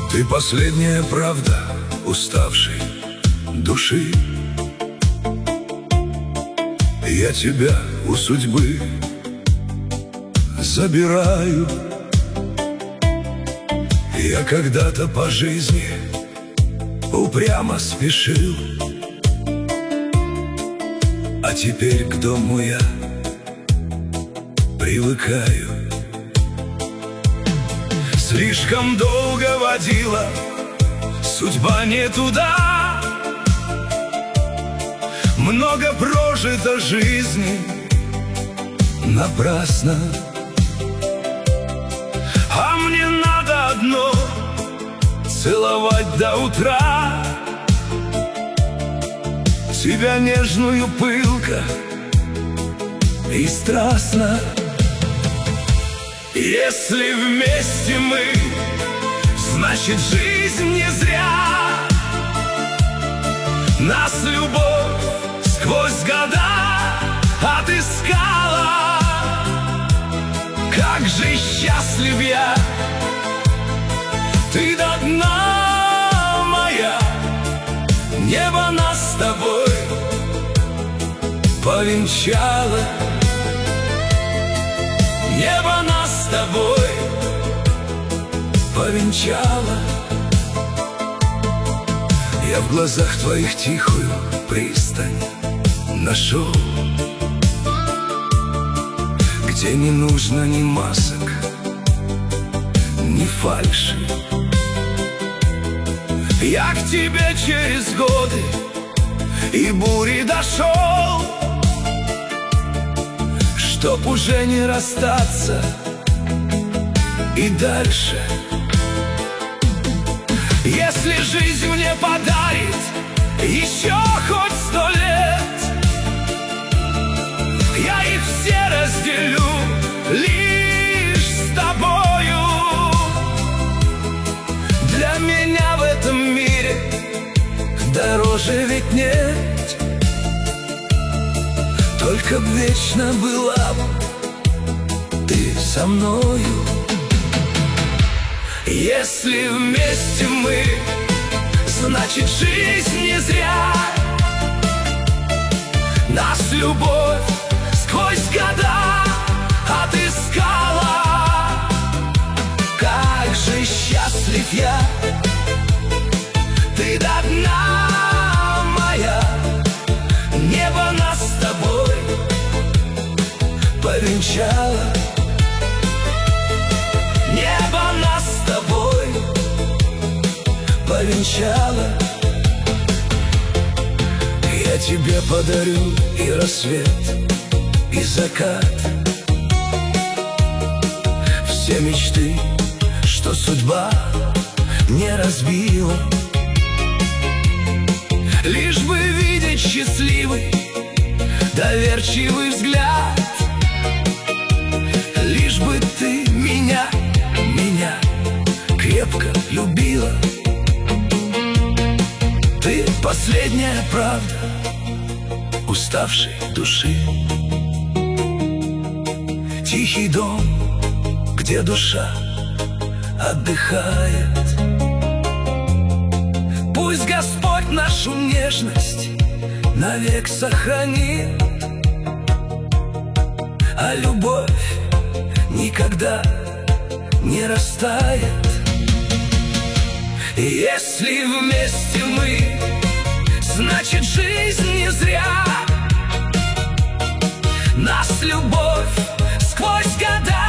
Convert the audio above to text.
Ты последняя правда уставшей души. Я тебя у судьбы забираю. Я когда-то по жизни упрямо спешил, а теперь к дому я привыкаю. Слишком долго водила судьба не туда, много прожито жизни напрасно. А мне надо одно — целовать до утра тебя нежную, пылко и страстно. Если вместе мы, значит жизнь не зря. Нас любовь сквозь года отыскала. Как же счастлив я, ты до дна моя. Небо нас с тобой повенчало. Небо нас с тобой повенчало. Я в глазах твоих тихую пристань нашел, где не нужно ни масок, ни фальши. Я к тебе через годы и бури дошел, чтоб уже не расстаться и дальше. Если жизнь мне подарит еще хоть 100 лет, я их все разделю лишь с тобою. Для меня в этом мире дороже ведь нет. Только б вечно была ты со мною. Если вместе мы, значит жизнь не зря. Нас любовь сквозь года отыскала. Как же счастлив я, ты до дна моя. Небо нас с тобой повенчало. Небо нас с тобой повенчало. Я тебе подарю и рассвет, и закат, все мечты, что судьба не разбила. Лишь бы видеть счастливый, доверчивый взгляд. Лишь бы ты меня крепко любила. Ты последняя правда уставшей души. Тихий дом, где душа отдыхает. Пусть Господь нашу нежность навек сохранит, а любовь никогда не растает. Если вместе мы, значит жизнь не зря. Нас любовь сквозь года